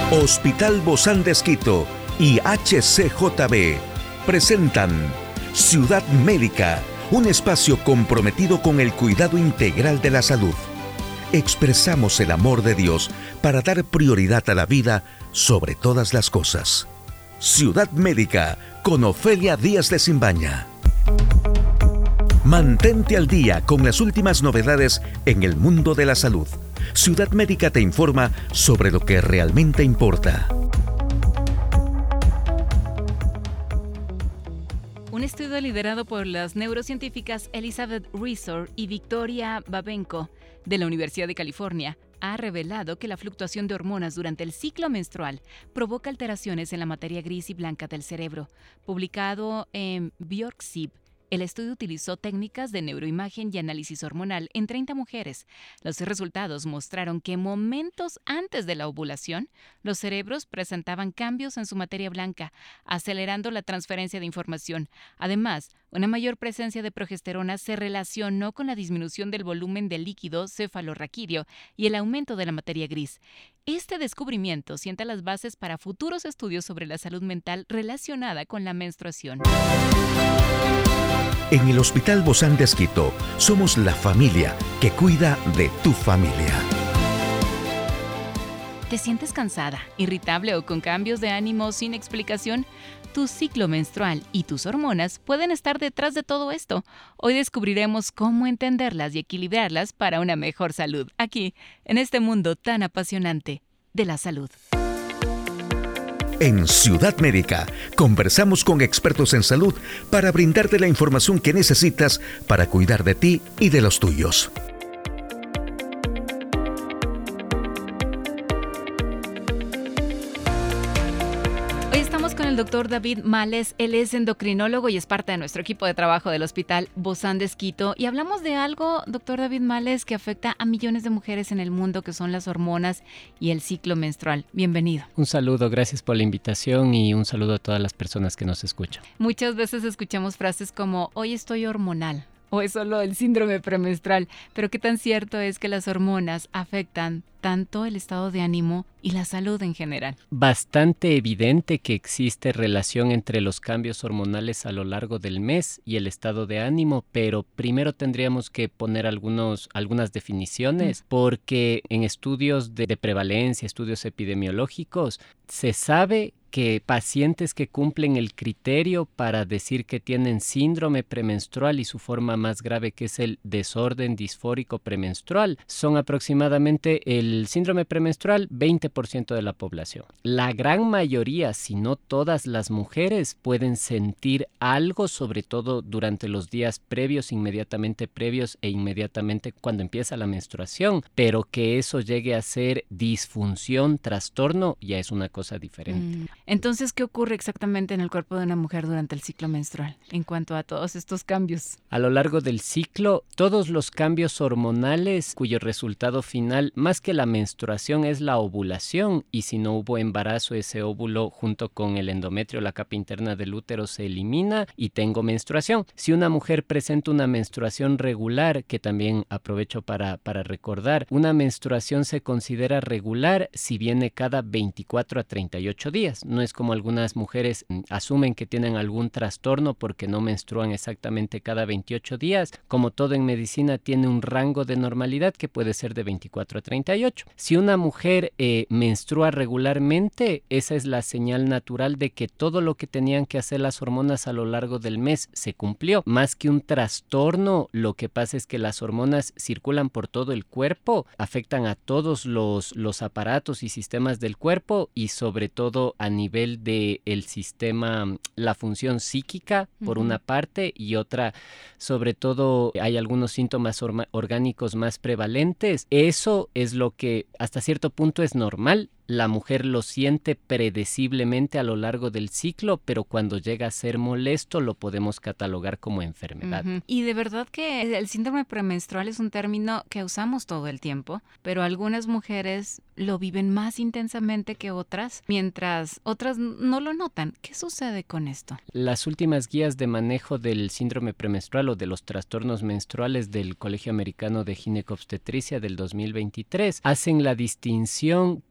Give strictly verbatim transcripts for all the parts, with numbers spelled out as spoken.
Hospital Bozán de Esquito y H C J B presentan Ciudad Médica, un espacio comprometido con el cuidado integral de la salud. Expresamos el amor de Dios para dar prioridad a la vida sobre todas las cosas. Ciudad Médica con Ofelia Díaz de Simbaña. Mantente al día con las últimas novedades en el mundo de la salud. Ciudad Médica te informa sobre lo que realmente importa. Un estudio liderado por las neurocientíficas Elizabeth Risor y Victoria Babenko de la Universidad de California ha revelado que la fluctuación de hormonas durante el ciclo menstrual provoca alteraciones en la materia gris y blanca del cerebro. Publicado en Biorsib, el estudio utilizó técnicas de neuroimagen y análisis hormonal en treinta mujeres. Los resultados mostraron que momentos antes de la ovulación, los cerebros presentaban cambios en su materia blanca, acelerando la transferencia de información. Además, una mayor presencia de progesterona se relacionó con la disminución del volumen del líquido cefalorraquídeo y el aumento de la materia gris. Este descubrimiento sienta las bases para futuros estudios sobre la salud mental relacionada con la menstruación. En el Hospital Bozán de Esquito somos la familia que cuida de tu familia. ¿Te sientes cansada, irritable o con cambios de ánimo sin explicación? Tu ciclo menstrual y tus hormonas pueden estar detrás de todo esto. Hoy descubriremos cómo entenderlas y equilibrarlas para una mejor salud, aquí, en este mundo tan apasionante de la salud. En Ciudad Médica, conversamos con expertos en salud para brindarte la información que necesitas para cuidar de ti y de los tuyos. Hoy estamos con el doctor David Males. Él es endocrinólogo y es parte de nuestro equipo de trabajo del Hospital Bozán de Esquito. Y hablamos de algo, doctor David Males, que afecta a millones de mujeres en el mundo, que son las hormonas y el ciclo menstrual. Bienvenido. Un saludo, gracias por la invitación y un saludo a todas las personas que nos escuchan. Muchas veces escuchamos frases como, hoy estoy hormonal, o es solo el síndrome premenstrual. Pero ¿qué tan cierto es que las hormonas afectan tanto el estado de ánimo y la salud en general? Bastante evidente que existe relación entre los cambios hormonales a lo largo del mes y el estado de ánimo, pero primero tendríamos que poner algunos, algunas definiciones, porque en estudios de, de prevalencia, estudios epidemiológicos, se sabe que pacientes que cumplen el criterio para decir que tienen síndrome premenstrual y su forma más grave, que es el desorden disfórico premenstrual, son aproximadamente el síndrome premenstrual veinte por ciento de la población. La gran mayoría, si no todas las mujeres, pueden sentir algo, sobre todo durante los días previos, inmediatamente previos e inmediatamente cuando empieza la menstruación, pero que eso llegue a ser disfunción, trastorno, ya es una cosa diferente. Mm. Entonces, ¿qué ocurre exactamente en el cuerpo de una mujer durante el ciclo menstrual en cuanto a todos estos cambios? A lo largo del ciclo, todos los cambios hormonales cuyo resultado final, más que la menstruación, es la ovulación, y si no hubo embarazo, ese óvulo junto con el endometrio, la capa interna del útero, se elimina y tengo menstruación. Si una mujer presenta una menstruación regular, que también aprovecho para, para recordar, una menstruación se considera regular si viene cada veinticuatro a treinta y ocho días. No es como algunas mujeres asumen que tienen algún trastorno porque no menstruan exactamente cada veintiocho días. Como todo en medicina, tiene un rango de normalidad que puede ser de veinticuatro a treinta y ocho. Si una mujer eh, menstrua regularmente, esa es la señal natural de que todo lo que tenían que hacer las hormonas a lo largo del mes se cumplió. Más que un trastorno, lo que pasa es que las hormonas circulan por todo el cuerpo, afectan a todos los, los aparatos y sistemas del cuerpo, y sobre todo a nivel del sistema, la función psíquica, por uh-huh. una parte, y otra, sobre todo, hay algunos síntomas orma- orgánicos más prevalentes. Eso es lo que hasta cierto punto es normal. La mujer lo siente predeciblemente a lo largo del ciclo, pero cuando llega a ser molesto lo podemos catalogar como enfermedad. Uh-huh. Y de verdad que el síndrome premenstrual es un término que usamos todo el tiempo, pero algunas mujeres lo viven más intensamente que otras, mientras otras no lo notan. ¿Qué sucede con esto? Las últimas guías de manejo del síndrome premenstrual o de los trastornos menstruales del Colegio Americano de Ginecobstetricia del dos mil veintitrés hacen la distinción que, como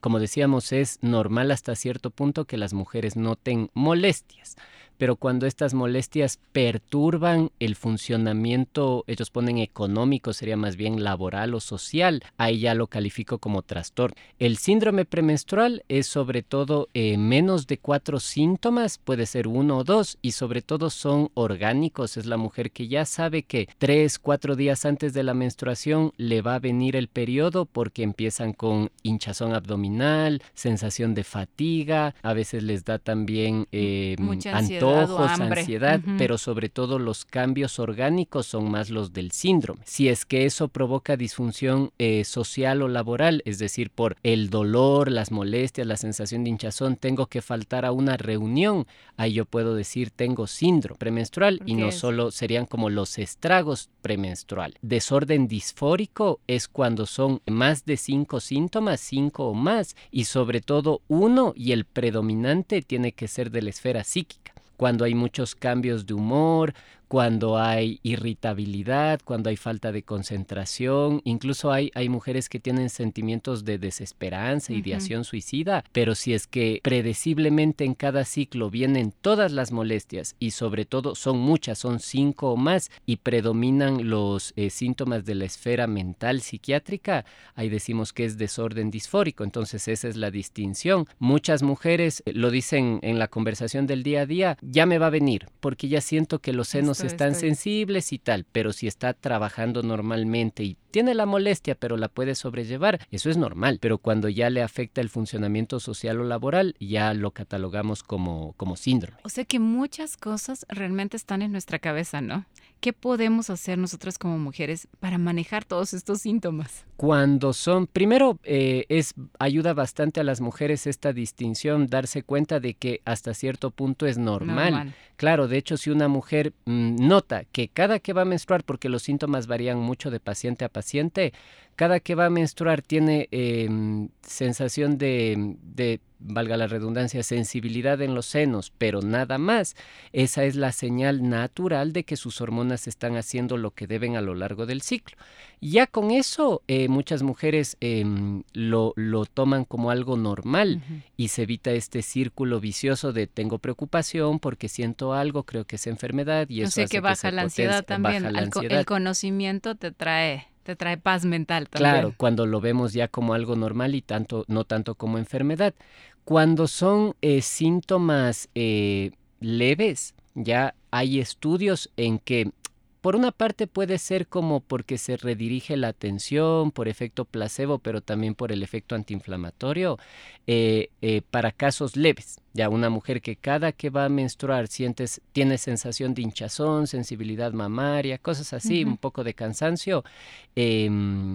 como decíamos, es normal hasta cierto punto que las mujeres noten molestias. Pero cuando estas molestias perturban el funcionamiento, ellos ponen económico, sería más bien laboral o social, ahí ya lo califico como trastorno. El síndrome premenstrual es sobre todo eh, menos de cuatro síntomas, puede ser uno o dos, y sobre todo son orgánicos. Es la mujer que ya sabe que tres, cuatro días antes de la menstruación le va a venir el periodo porque empiezan con hinchazón abdominal, sensación de fatiga, a veces les da también eh, mucha ansiedad. Ojos, hambre. ansiedad, Uh-huh. pero sobre todo los cambios orgánicos son más los del síndrome. Si es que eso provoca disfunción eh, social o laboral, es decir, por el dolor, las molestias, la sensación de hinchazón, tengo que faltar a una reunión, ahí yo puedo decir tengo síndrome premenstrual y no es? solo serían como los estragos premenstrual. Desorden disfórico es cuando son más de cinco síntomas, cinco o más, y sobre todo uno y el predominante tiene que ser de la esfera psíquica. Cuando hay muchos cambios de humor, cuando hay irritabilidad, cuando hay falta de concentración, incluso hay, hay mujeres que tienen sentimientos de desesperanza, uh-huh. ideación suicida, pero si es que predeciblemente en cada ciclo vienen todas las molestias y sobre todo son muchas, son cinco o más y predominan los eh, síntomas de la esfera mental psiquiátrica, ahí decimos que es desorden disfórico. Entonces esa es la distinción. Muchas mujeres eh, lo dicen en la conversación del día a día, ya me va a venir porque ya siento que los senos esto, están estoy... sensibles y tal, pero si está trabajando normalmente y tiene la molestia pero la puede sobrellevar, eso es normal, pero cuando ya le afecta el funcionamiento social o laboral, ya lo catalogamos como, como síndrome. O sea que muchas cosas realmente están en nuestra cabeza, ¿no? ¿Qué podemos hacer nosotras como mujeres para manejar todos estos síntomas? Cuando son, primero eh, es ayuda bastante a las mujeres esta distinción, darse cuenta de que hasta cierto punto es normal. normal. Claro, de hecho, si una mujer mmm, nota que cada que va a menstruar, porque los síntomas varían mucho de paciente a paciente, cada que va a menstruar tiene eh, sensación de, de, valga la redundancia, sensibilidad en los senos, pero nada más. Esa es la señal natural de que sus hormonas están haciendo lo que deben a lo largo del ciclo. Ya con eso, eh, muchas mujeres eh, lo, lo toman como algo normal uh-huh. y se evita este círculo vicioso de tengo preocupación porque siento algo, creo que es enfermedad y eso o sea hace que baja que se la ansiedad potencia, también. Baja la el, ansiedad. El conocimiento te trae... Te trae paz mental también. Claro, cuando lo vemos ya como algo normal y tanto no tanto como enfermedad. Cuando son eh, síntomas eh, leves, ya hay estudios en que por una parte puede ser como porque se redirige la atención, por efecto placebo, pero también por el efecto antiinflamatorio, eh, eh, para casos leves. Ya una mujer que cada que va a menstruar sientes, tiene sensación de hinchazón, sensibilidad mamaria, cosas así, uh-huh. un poco de cansancio, eh,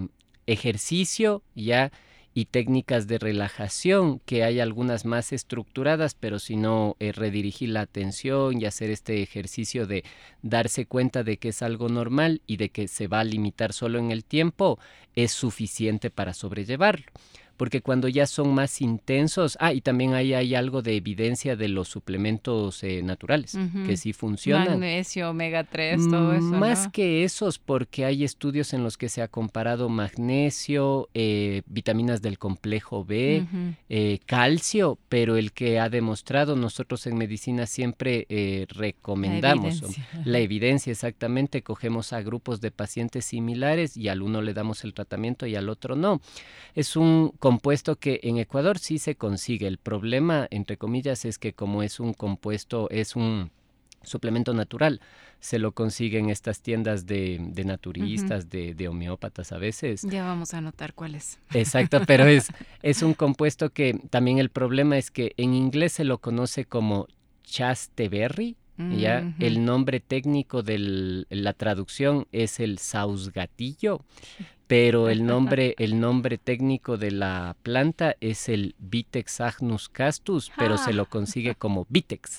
ejercicio, ya, y técnicas de relajación, que hay algunas más estructuradas, pero si no, eh, redirigir la atención y hacer este ejercicio de darse cuenta de que es algo normal y de que se va a limitar solo en el tiempo, es suficiente para sobrellevarlo. Porque cuando ya son más intensos, ah, y también ahí hay algo de evidencia de los suplementos eh, naturales, uh-huh. que sí funcionan. Magnesio, omega tres, todo eso, Más ¿no? que esos, porque hay estudios en los que se ha comparado magnesio, eh, vitaminas del complejo B, uh-huh. eh, calcio, pero el que ha demostrado, nosotros en medicina siempre eh, recomendamos la evidencia. la evidencia, exactamente, cogemos a grupos de pacientes similares y al uno le damos el tratamiento y al otro no. Es un compuesto que en Ecuador sí se consigue. El problema, entre comillas, es que como es un compuesto, es un suplemento natural, se lo consigue en estas tiendas de, de naturistas, uh-huh. de, de homeópatas a veces. Ya vamos a anotar cuál es. Exacto, pero es, es un compuesto que también el problema es que en inglés se lo conoce como chasteberry. Ya, uh-huh. el nombre técnico de la traducción es el sausgatillo, pero el nombre, el nombre técnico de la planta es el Vitex agnus castus, pero ah. se lo consigue como Vitex.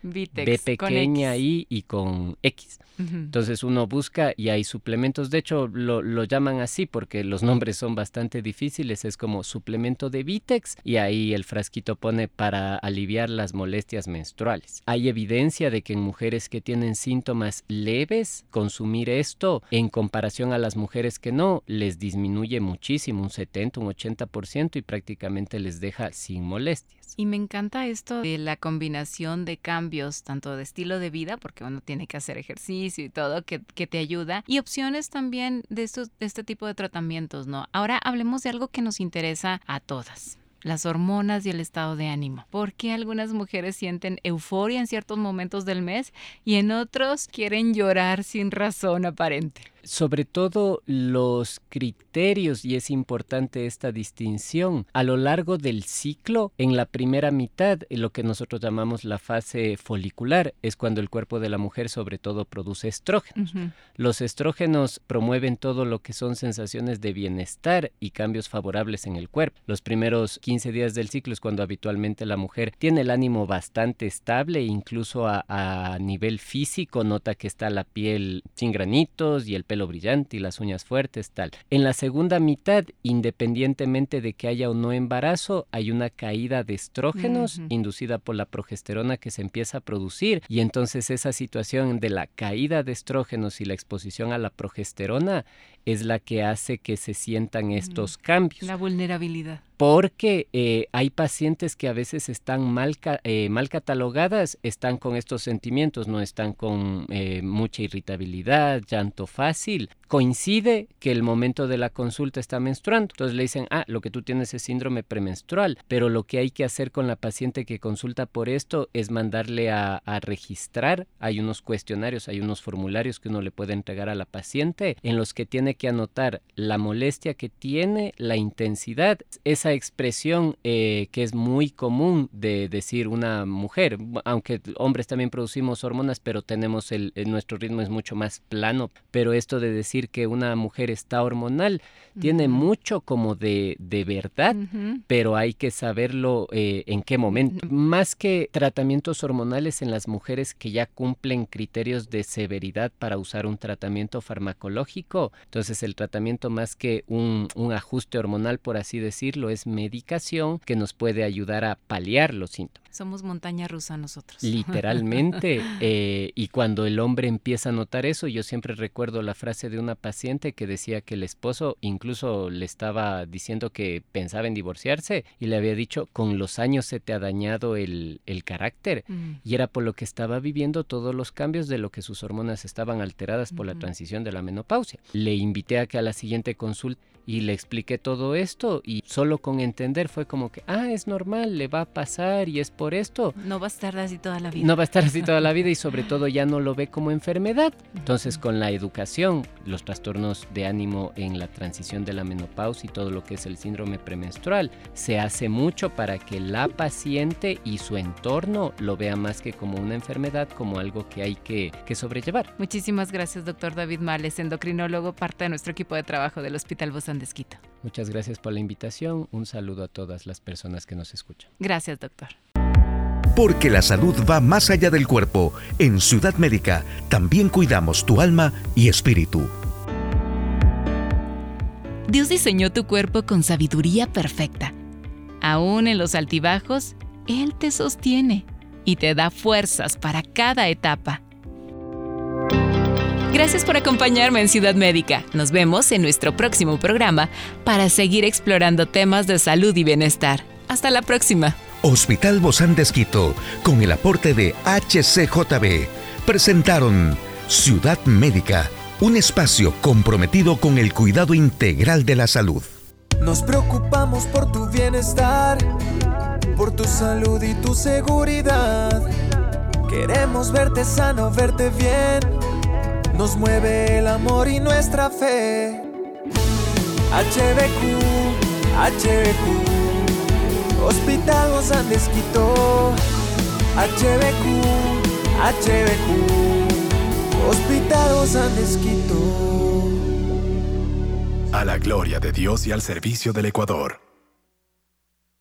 Vitex, B pequeña I y con X. Uh-huh. Entonces uno busca y hay suplementos, de hecho lo, lo llaman así porque los nombres son bastante difíciles, es como suplemento de Vitex y ahí el frasquito pone para aliviar las molestias menstruales. Hay evidencia de que en mujeres que tienen síntomas leves, consumir esto en comparación a las mujeres que no, les disminuye muchísimo, un setenta, un ochenta por ciento y prácticamente les deja sin molestias. Y me encanta esto de la combinación de cambios, tanto de estilo de vida, porque uno tiene que hacer ejercicio y todo, que, que te ayuda, y opciones también de, estos, de este tipo de tratamientos, ¿no? Ahora hablemos de algo que nos interesa a todas. Las hormonas y el estado de ánimo. ¿Por qué algunas mujeres sienten euforia en ciertos momentos del mes y en otros quieren llorar sin razón aparente? Sobre todo los criterios, y es importante esta distinción, a lo largo del ciclo, en la primera mitad, lo que nosotros llamamos la fase folicular, es cuando el cuerpo de la mujer sobre todo produce estrógenos. Uh-huh. Los estrógenos promueven todo lo que son sensaciones de bienestar y cambios favorables en el cuerpo. Los primeros quince días del ciclo es cuando habitualmente la mujer tiene el ánimo bastante estable, incluso a, a nivel físico, nota que está la piel sin granitos y el pelo brillante y las uñas fuertes, tal. En la segunda mitad, independientemente de que haya o no embarazo, hay una caída de estrógenos uh-huh. inducida por la progesterona que se empieza a producir y entonces esa situación de la caída de estrógenos y la exposición a la progesterona es la que hace que se sientan estos uh-huh. cambios. La vulnerabilidad. Porque eh, hay pacientes que a veces están mal, eh, mal catalogadas, están con estos sentimientos, no están con eh, mucha irritabilidad, llanto fácil. Coincide que el momento de la consulta está menstruando. Entonces le dicen, ah, lo que tú tienes es síndrome premenstrual, pero lo que hay que hacer con la paciente que consulta por esto es mandarle a, a registrar. Hay unos cuestionarios, hay unos formularios que uno le puede entregar a la paciente en los que tiene que anotar la molestia que tiene, la intensidad, esa expresión eh, que es muy común de decir una mujer, aunque hombres también producimos hormonas, pero tenemos el, el nuestro ritmo es mucho más plano, pero esto de decir que una mujer está hormonal uh-huh. tiene mucho como de, de verdad, uh-huh. pero hay que saberlo eh, en qué momento. Uh-huh. Más que tratamientos hormonales en las mujeres que ya cumplen criterios de severidad para usar un tratamiento farmacológico, entonces el tratamiento más que un, un ajuste hormonal, por así decirlo, es medicación que nos puede ayudar a paliar los síntomas. Somos montaña rusa nosotros. Literalmente, eh, y cuando el hombre empieza a notar eso, yo siempre recuerdo la frase de una paciente que decía que el esposo incluso le estaba diciendo que pensaba en divorciarse y le había dicho, con los años se te ha dañado el, el carácter, mm. y era por lo que estaba viviendo todos los cambios de lo que sus hormonas estaban alteradas por mm. la transición de la menopausia. Le invité a que a la siguiente consulta y le expliqué todo esto y solo con entender fue como que, ah, es normal, le va a pasar y es por esto. No va a estar así toda la vida. No va a estar así toda la vida y sobre todo ya no lo ve como enfermedad. Entonces con la educación, los trastornos de ánimo en la transición de la menopausia y todo lo que es el síndrome premenstrual, se hace mucho para que la paciente y su entorno lo vea más que como una enfermedad, como algo que hay que, que sobrellevar. Muchísimas gracias, doctor David Males, endocrinólogo, parte de nuestro equipo de trabajo del Hospital Bozán de Esquito. Muchas gracias por la invitación. Un saludo a todas las personas que nos escuchan. Gracias, doctor. Porque la salud va más allá del cuerpo. En Ciudad Médica también cuidamos tu alma y espíritu. Dios diseñó tu cuerpo con sabiduría perfecta. Aún en los altibajos, Él te sostiene y te da fuerzas para cada etapa. Gracias por acompañarme en Ciudad Médica. Nos vemos en nuestro próximo programa para seguir explorando temas de salud y bienestar. Hasta la próxima. Hospital Bozán de Esquito, con el aporte de H C J B, presentaron Ciudad Médica, un espacio comprometido con el cuidado integral de la salud. Nos preocupamos por tu bienestar, por tu salud y tu seguridad. Queremos verte sano, verte bien. Nos mueve el amor y nuestra fe. H B Q, H B Q, Hospital Bozán de Esquito. H B Q, H B Q, Hospital Bozán de Esquito. A la gloria de Dios y al servicio del Ecuador.